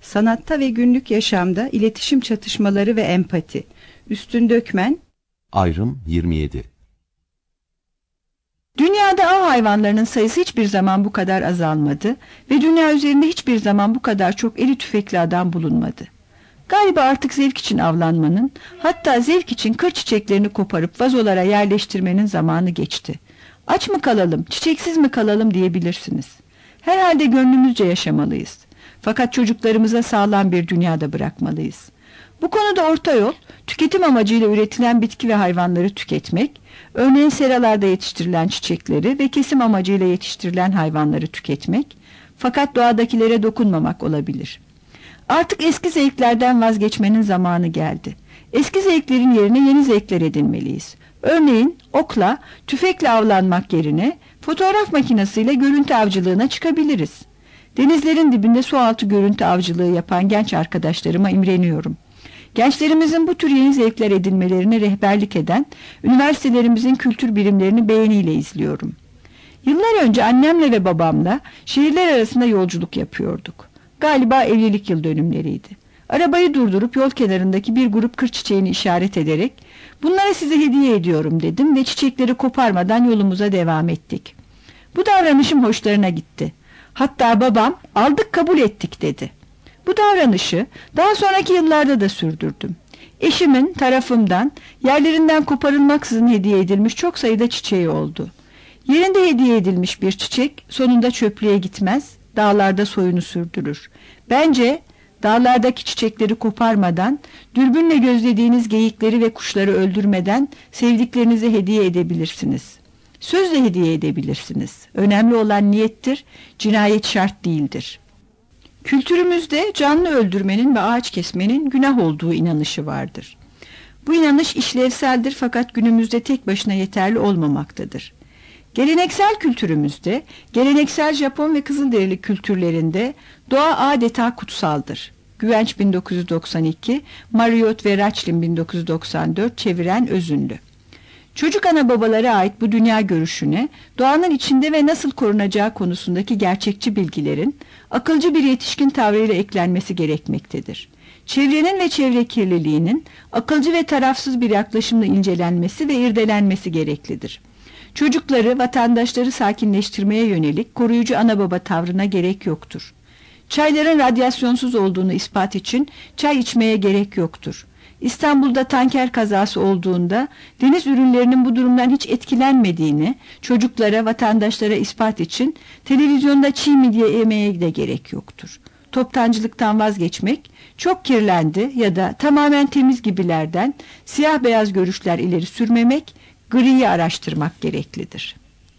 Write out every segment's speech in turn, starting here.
Sanatta ve günlük yaşamda iletişim çatışmaları ve empati. Üstün Dökmen. Ayrım 27. Dünyada av hayvanlarının sayısı hiçbir zaman bu kadar azalmadı ve dünya üzerinde hiçbir zaman bu kadar çok eli tüfekli adam bulunmadı. Galiba artık zevk için avlanmanın, hatta zevk için kır çiçeklerini koparıp vazolara yerleştirmenin zamanı geçti. Aç mı kalalım, çiçeksiz mi kalalım diyebilirsiniz. Herhalde gönlümüzce yaşamalıyız. Fakat çocuklarımıza sağlam bir dünyada bırakmalıyız. Bu konuda orta yol, tüketim amacıyla üretilen bitki ve hayvanları tüketmek, örneğin seralarda yetiştirilen çiçekleri ve kesim amacıyla yetiştirilen hayvanları tüketmek, fakat doğadakilere dokunmamak olabilir. Artık eski zevklerden vazgeçmenin zamanı geldi. Eski zevklerin yerine yeni zevkler edinmeliyiz. Örneğin okla, tüfekle avlanmak yerine fotoğraf makinesiyle görüntü avcılığına çıkabiliriz. Denizlerin dibinde sualtı görüntü avcılığı yapan genç arkadaşlarıma imreniyorum. Gençlerimizin bu tür yeni zevkler edinmelerine rehberlik eden üniversitelerimizin kültür birimlerini beğeniyle izliyorum. Yıllar önce annemle ve babamla şehirler arasında yolculuk yapıyorduk. Galiba evlilik yıl dönümleriydi. Arabayı durdurup yol kenarındaki bir grup kır çiçeğini işaret ederek "Bunları size hediye ediyorum" dedim ve çiçekleri koparmadan yolumuza devam ettik. Bu davranışım hoşlarına gitti. Hatta babam "Aldık, kabul ettik" dedi. Bu davranışı daha sonraki yıllarda da sürdürdüm. Eşimin tarafımdan yerlerinden koparılmaksızın hediye edilmiş çok sayıda çiçeği oldu. Yerinde hediye edilmiş bir çiçek sonunda çöplüğe gitmez, dağlarda soyunu sürdürür. Bence dağlardaki çiçekleri koparmadan, dürbünle gözlediğiniz geyikleri ve kuşları öldürmeden sevdiklerinize hediye edebilirsiniz. Sözle hediye edebilirsiniz. Önemli olan niyettir, cinayet şart değildir. Kültürümüzde canlı öldürmenin ve ağaç kesmenin günah olduğu inanışı vardır. Bu inanış işlevseldir fakat günümüzde tek başına yeterli olmamaktadır. Geleneksel kültürümüzde, geleneksel Japon ve Kızılderili kültürlerinde doğa adeta kutsaldır. Güvenç 1992, Marriott ve Rachlin 1994 çeviren Özünlü. Çocuk ana babalara ait bu dünya görüşüne, doğanın içinde ve nasıl korunacağı konusundaki gerçekçi bilgilerin, akılcı bir yetişkin tavrıyla eklenmesi gerekmektedir. Çevrenin ve çevre kirliliğinin, akılcı ve tarafsız bir yaklaşımla incelenmesi ve irdelenmesi gereklidir. Çocukları, vatandaşları sakinleştirmeye yönelik koruyucu ana baba tavrına gerek yoktur. Çayların radyasyonsuz olduğunu ispat için çay içmeye gerek yoktur. İstanbul'da tanker kazası olduğunda deniz ürünlerinin bu durumdan hiç etkilenmediğini çocuklara, vatandaşlara ispat için televizyonda çiğ midye yemeye de gerek yoktur. Toptancılıktan vazgeçmek, çok kirlendi ya da tamamen temiz gibilerden siyah beyaz görüşler ileri sürmemek, griyi araştırmak gereklidir.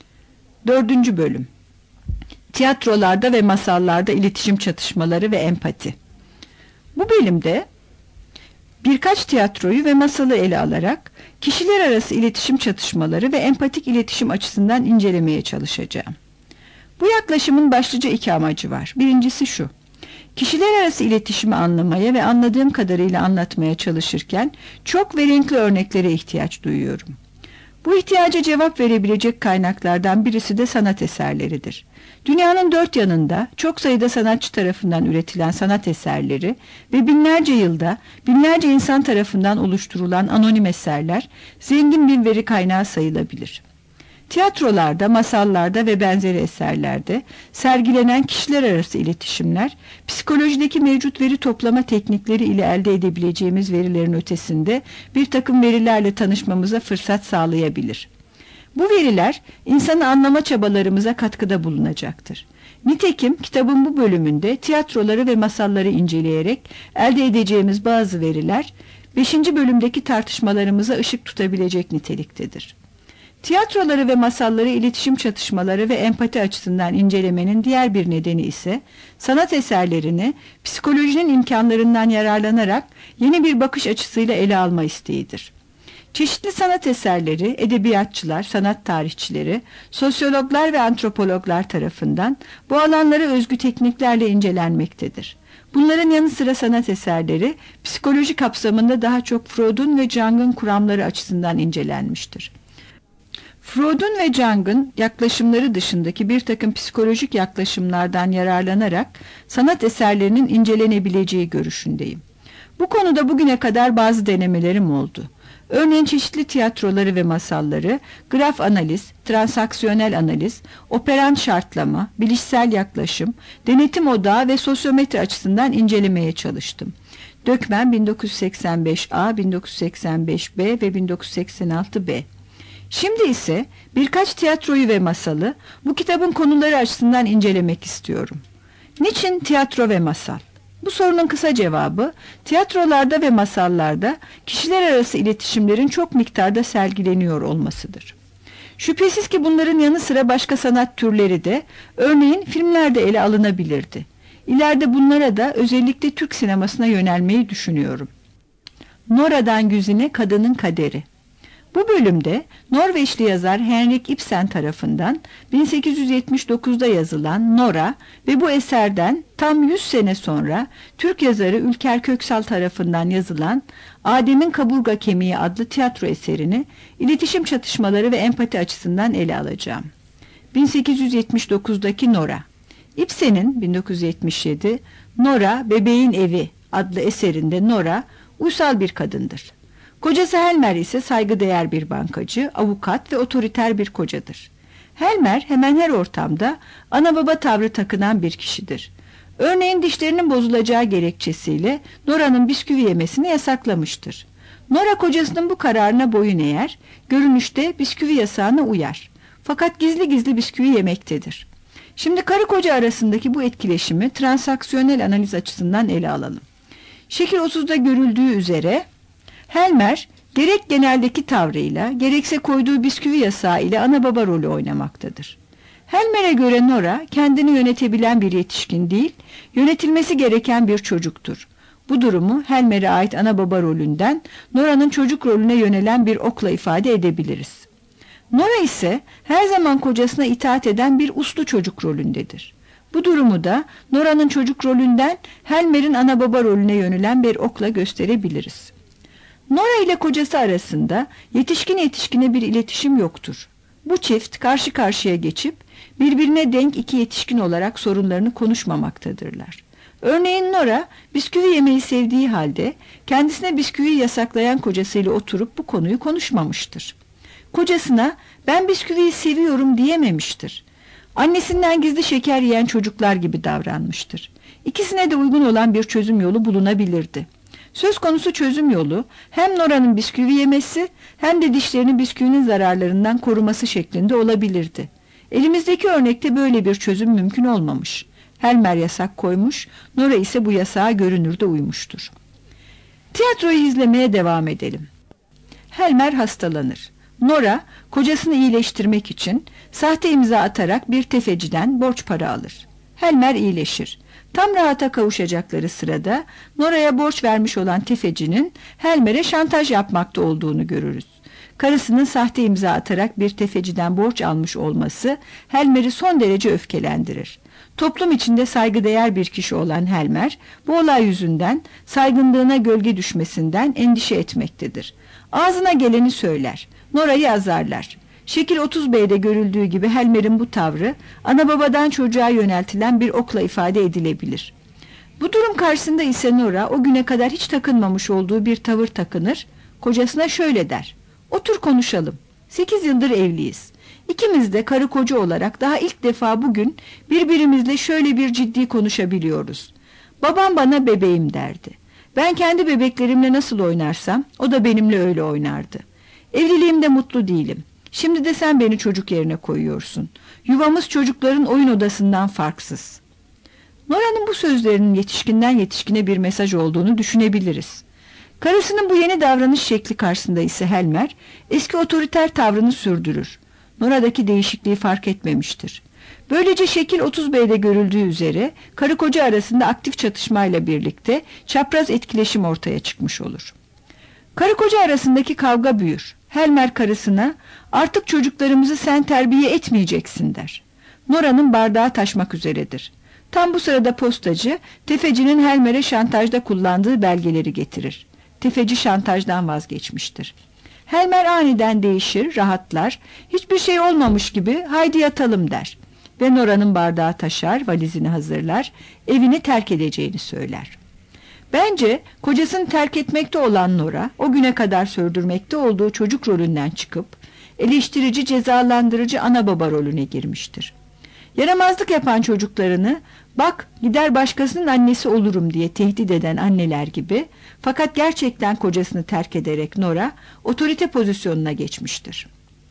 4. Bölüm. Tiyatrolarda ve masallarda iletişim çatışmaları ve empati. Bu bölümde birkaç tiyatroyu ve masalı ele alarak kişiler arası iletişim çatışmaları ve empatik iletişim açısından incelemeye çalışacağım. Bu yaklaşımın başlıca iki amacı var. Birincisi şu: kişiler arası iletişimi anlamaya ve anladığım kadarıyla anlatmaya çalışırken çok ve renkli örneklere ihtiyaç duyuyorum. Bu ihtiyaca cevap verebilecek kaynaklardan birisi de sanat eserleridir. Dünyanın dört yanında çok sayıda sanatçı tarafından üretilen sanat eserleri ve binlerce yılda binlerce insan tarafından oluşturulan anonim eserler zengin bir veri kaynağı sayılabilir. Tiyatrolarda, masallarda ve benzeri eserlerde sergilenen kişiler arası iletişimler, psikolojideki mevcut veri toplama teknikleri ile elde edebileceğimiz verilerin ötesinde bir takım verilerle tanışmamıza fırsat sağlayabilir. Bu veriler insanı anlama çabalarımıza katkıda bulunacaktır. Nitekim kitabın bu bölümünde tiyatroları ve masalları inceleyerek elde edeceğimiz bazı veriler 5. bölümdeki tartışmalarımıza ışık tutabilecek niteliktedir. Tiyatroları ve masalları iletişim çatışmaları ve empati açısından incelemenin diğer bir nedeni ise sanat eserlerini psikolojinin imkanlarından yararlanarak yeni bir bakış açısıyla ele alma isteğidir. Çeşitli sanat eserleri, edebiyatçılar, sanat tarihçileri, sosyologlar ve antropologlar tarafından bu alanlara özgü tekniklerle incelenmektedir. Bunların yanı sıra sanat eserleri psikoloji kapsamında daha çok Freud'un ve Jung'un kuramları açısından incelenmiştir. Freud'un ve Jung'un yaklaşımları dışındaki bir takım psikolojik yaklaşımlardan yararlanarak sanat eserlerinin incelenebileceği görüşündeyim. Bu konuda bugüne kadar bazı denemelerim oldu. Örneğin çeşitli tiyatroları ve masalları, graf analiz, transaksiyonel analiz, operant şartlama, bilişsel yaklaşım, denetim odağı ve sosyometri açısından incelemeye çalıştım. Dökmen 1985A, 1985B ve 1986B. Şimdi ise birkaç tiyatroyu ve masalı bu kitabın konuları açısından incelemek istiyorum. Niçin tiyatro ve masal? Bu sorunun kısa cevabı, tiyatrolarda ve masallarda kişiler arası iletişimlerin çok miktarda sergileniyor olmasıdır. Şüphesiz ki bunların yanı sıra başka sanat türleri de, örneğin filmlerde ele alınabilirdi. İleride bunlara da özellikle Türk sinemasına yönelmeyi düşünüyorum. Nora'dan Güzine, Kadının Kaderi. Bu bölümde Norveçli yazar Henrik Ibsen tarafından 1879'da yazılan Nora ve bu eserden tam 100 sene sonra Türk yazarı Ülker Köksal tarafından yazılan Adem'in Kaburga Kemiği adlı tiyatro eserini iletişim çatışmaları ve empati açısından ele alacağım. 1879'daki Nora. Ibsen'in 1977 Nora Bebeğin Evi adlı eserinde Nora uysal bir kadındır. Kocası Helmer ise saygıdeğer bir bankacı, avukat ve otoriter bir kocadır. Helmer hemen her ortamda ana baba tavrı takınan bir kişidir. Örneğin dişlerinin bozulacağı gerekçesiyle Nora'nın bisküvi yemesini yasaklamıştır. Nora kocasının bu kararına boyun eğer, görünüşte bisküvi yasağına uyar. Fakat gizli gizli bisküvi yemektedir. Şimdi karı koca arasındaki bu etkileşimi transaksiyonel analiz açısından ele alalım. Şekil 30'da görüldüğü üzere Helmer gerek geneldeki tavrıyla gerekse koyduğu bisküvi yasağı ile ana baba rolü oynamaktadır. Helmer'e göre Nora kendini yönetebilen bir yetişkin değil, yönetilmesi gereken bir çocuktur. Bu durumu Helmer'e ait ana baba rolünden Nora'nın çocuk rolüne yönelen bir okla ifade edebiliriz. Nora ise her zaman kocasına itaat eden bir uslu çocuk rolündedir. Bu durumu da Nora'nın çocuk rolünden Helmer'in ana baba rolüne yönelen bir okla gösterebiliriz. Nora ile kocası arasında yetişkine bir iletişim yoktur. Bu çift karşı karşıya geçip birbirine denk iki yetişkin olarak sorunlarını konuşmamaktadırlar. Örneğin Nora bisküvi yemeyi sevdiği halde kendisine bisküviyi yasaklayan kocasıyla oturup bu konuyu konuşmamıştır. Kocasına ben bisküviyi seviyorum diyememiştir. Annesinden gizli şeker yiyen çocuklar gibi davranmıştır. İkisine de uygun olan bir çözüm yolu bulunabilirdi. Söz konusu çözüm yolu hem Nora'nın bisküvi yemesi hem de dişlerini bisküvinin zararlarından koruması şeklinde olabilirdi. Elimizdeki örnekte böyle bir çözüm mümkün olmamış. Helmer yasak koymuş, Nora ise bu yasağa görünürde uymuştur. Tiyatroyu izlemeye devam edelim. Helmer hastalanır. Nora kocasını iyileştirmek için sahte imza atarak bir tefeciden borç para alır. Helmer iyileşir. Tam rahata kavuşacakları sırada Nora'ya borç vermiş olan tefecinin Helmer'e şantaj yapmakta olduğunu görürüz. Karısının sahte imza atarak bir tefeciden borç almış olması Helmer'i son derece öfkelendirir. Toplum içinde saygıdeğer bir kişi olan Helmer, bu olay yüzünden saygınlığına gölge düşmesinden endişe etmektedir. Ağzına geleni söyler, Nora'yı azarlar. Şekil 30B'de görüldüğü gibi Helmer'in bu tavrı ana babadan çocuğa yöneltilen bir okla ifade edilebilir. Bu durum karşısında ise Nora o güne kadar hiç takınmamış olduğu bir tavır takınır, kocasına şöyle der: "Otur konuşalım. 8 yıldır evliyiz. İkimiz de karı koca olarak daha ilk defa bugün birbirimizle şöyle bir ciddi konuşabiliyoruz. Babam bana bebeğim derdi. Ben kendi bebeklerimle nasıl oynarsam o da benimle öyle oynardı. Evliliğimde mutlu değilim. Şimdi de sen beni çocuk yerine koyuyorsun. Yuvamız çocukların oyun odasından farksız." Nora'nın bu sözlerinin yetişkinden yetişkine bir mesaj olduğunu düşünebiliriz. Karısının bu yeni davranış şekli karşısında ise Helmer eski otoriter tavrını sürdürür. Nora'daki değişikliği fark etmemiştir. Böylece şekil 30B'de görüldüğü üzere karı koca arasında aktif çatışmayla birlikte çapraz etkileşim ortaya çıkmış olur. Karı koca arasındaki kavga büyür. Helmer karısına "Artık çocuklarımızı sen terbiye etmeyeceksin" der. Nora'nın bardağı taşmak üzeredir. Tam bu sırada postacı tefecinin Helmer'e şantajda kullandığı belgeleri getirir. Tefeci şantajdan vazgeçmiştir. Helmer aniden değişir, rahatlar, hiçbir şey olmamış gibi haydi yatalım der. Ve Nora'nın bardağı taşar, valizini hazırlar, evini terk edeceğini söyler. Bence kocasını terk etmekte olan Nora, o güne kadar sürdürmekte olduğu çocuk rolünden çıkıp, eleştirici, cezalandırıcı ana baba rolüne girmiştir. Yaramazlık yapan çocuklarını, bak gider başkasının annesi olurum diye tehdit eden anneler gibi, fakat gerçekten kocasını terk ederek Nora, otorite pozisyonuna geçmiştir.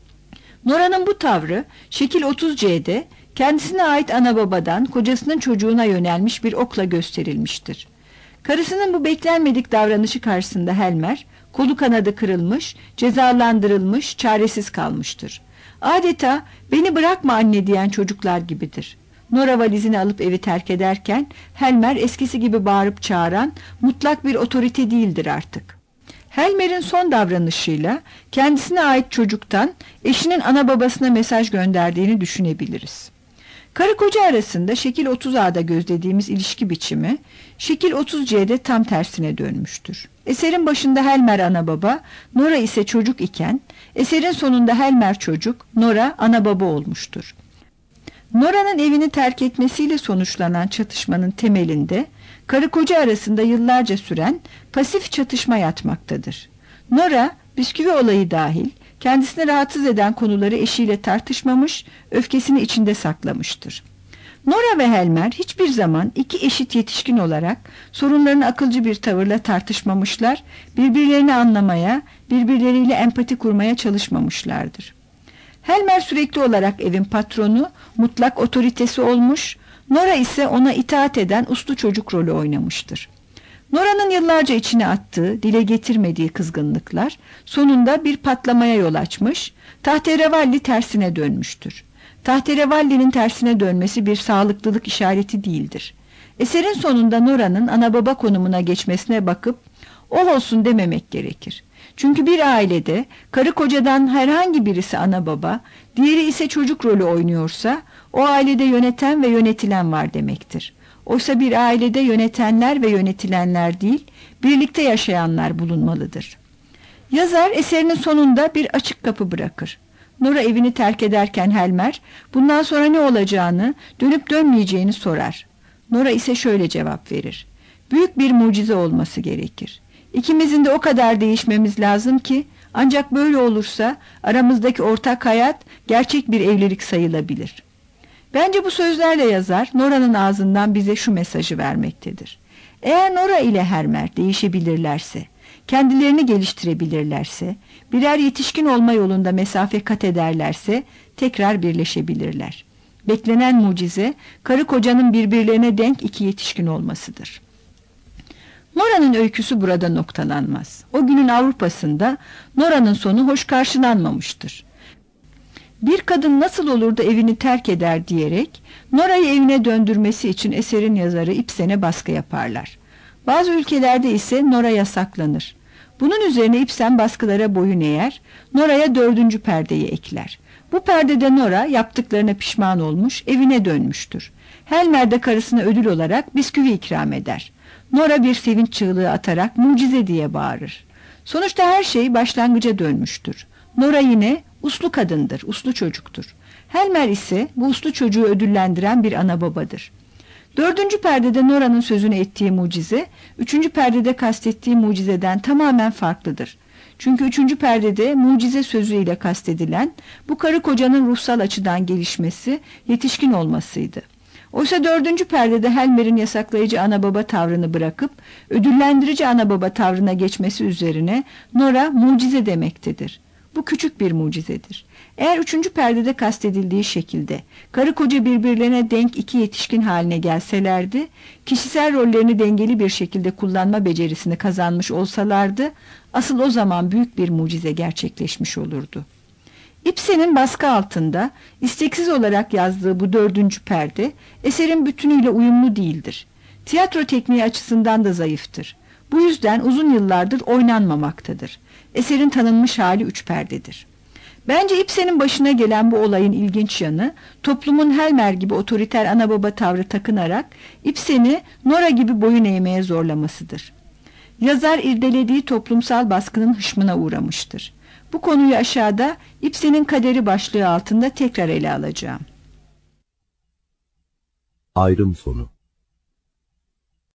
Nora'nın bu tavrı, şekil 30C'de, kendisine ait ana babadan kocasının çocuğuna yönelmiş bir okla gösterilmiştir. Karısının bu beklenmedik davranışı karşısında Helmer, kolu kanadı kırılmış, cezalandırılmış, çaresiz kalmıştır. Adeta beni bırakma anne diyen çocuklar gibidir. Nora valizini alıp evi terk ederken Helmer eskisi gibi bağırıp çağıran mutlak bir otorite değildir artık. Helmer'in son davranışıyla kendisine ait çocuktan eşinin ana babasına mesaj gönderdiğini düşünebiliriz. Karı koca arasında şekil 30A'da gözlediğimiz ilişki biçimi şekil 30C'de tam tersine dönmüştür. Eserin başında Helmer ana baba, Nora ise çocuk iken, eserin sonunda Helmer çocuk, Nora ana baba olmuştur. Nora'nın evini terk etmesiyle sonuçlanan çatışmanın temelinde karı koca arasında yıllarca süren pasif çatışma yatmaktadır. Nora, bisküvi olayı dahil kendisini rahatsız eden konuları eşiyle tartışmamış, öfkesini içinde saklamıştır. Nora ve Helmer hiçbir zaman iki eşit yetişkin olarak sorunlarını akılcı bir tavırla tartışmamışlar, birbirlerini anlamaya, birbirleriyle empati kurmaya çalışmamışlardır. Helmer sürekli olarak evin patronu, mutlak otoritesi olmuş, Nora ise ona itaat eden uslu çocuk rolü oynamıştır. Nora'nın yıllarca içine attığı, dile getirmediği kızgınlıklar sonunda bir patlamaya yol açmış, tahterevalli tersine dönmüştür. Tahterevallinin tersine dönmesi bir sağlıklılık işareti değildir. Eserin sonunda Nora'nın ana baba konumuna geçmesine bakıp ol olsun dememek gerekir. Çünkü bir ailede karı kocadan herhangi birisi ana baba, diğeri ise çocuk rolü oynuyorsa o ailede yöneten ve yönetilen var demektir. Oysa bir ailede yönetenler ve yönetilenler değil, birlikte yaşayanlar bulunmalıdır. Yazar eserinin sonunda bir açık kapı bırakır. Nora evini terk ederken Helmer, bundan sonra ne olacağını, dönüp dönmeyeceğini sorar. Nora ise şöyle cevap verir. Büyük bir mucize olması gerekir. İkimizin de o kadar değişmemiz lazım ki, ancak böyle olursa aramızdaki ortak hayat gerçek bir evlilik sayılabilir. Bence bu sözlerle yazar Nora'nın ağzından bize şu mesajı vermektedir. Eğer Nora ile Helmer değişebilirlerse, kendilerini geliştirebilirlerse, birer yetişkin olma yolunda mesafe kat ederlerse tekrar birleşebilirler. Beklenen mucize karı kocanın birbirlerine denk iki yetişkin olmasıdır. Nora'nın öyküsü burada noktalanmaz. O günün Avrupa'sında Nora'nın sonu hoş karşılanmamıştır. Bir kadın nasıl olur da evini terk eder diyerek Nora'yı evine döndürmesi için eserin yazarı Ibsen'e baskı yaparlar. Bazı ülkelerde ise Nora yasaklanır. Bunun üzerine Ibsen baskılara boyun eğer, Nora'ya 4. perdeyi ekler. Bu perdede Nora yaptıklarına pişman olmuş, evine dönmüştür. Helmer de karısına ödül olarak bisküvi ikram eder. Nora bir sevinç çığlığı atarak mucize diye bağırır. Sonuçta her şey başlangıca dönmüştür. Nora yine uslu kadındır, uslu çocuktur. Helmer ise bu uslu çocuğu ödüllendiren bir ana babadır. 4. perdede Nora'nın sözünü ettiği mucize, 3. perdede kastettiği mucizeden tamamen farklıdır. Çünkü 3. perdede mucize sözüyle kastedilen bu karı kocanın ruhsal açıdan gelişmesi, yetişkin olmasıydı. Oysa 4. perdede Helmer'in yasaklayıcı ana baba tavrını bırakıp ödüllendirici ana baba tavrına geçmesi üzerine Nora mucize demektedir. Bu küçük bir mucizedir. Eğer 3. perdede kastedildiği şekilde karı koca birbirlerine denk iki yetişkin haline gelselerdi, kişisel rollerini dengeli bir şekilde kullanma becerisini kazanmış olsalardı, asıl o zaman büyük bir mucize gerçekleşmiş olurdu. Ibsen'in baskı altında isteksiz olarak yazdığı bu 4. perde eserin bütünüyle uyumlu değildir. Tiyatro tekniği açısından da zayıftır. Bu yüzden uzun yıllardır oynanmamaktadır. Eserin tanınmış hali 3 perdedir. Bence Ibsen'in başına gelen bu olayın ilginç yanı, toplumun Helmer gibi otoriter ana baba tavrı takınarak Ibsen'i Nora gibi boyun eğmeye zorlamasıdır. Yazar irdelediği toplumsal baskının hışmına uğramıştır. Bu konuyu aşağıda Ibsen'in Kaderi başlığı altında tekrar ele alacağım. Ayrım sonu.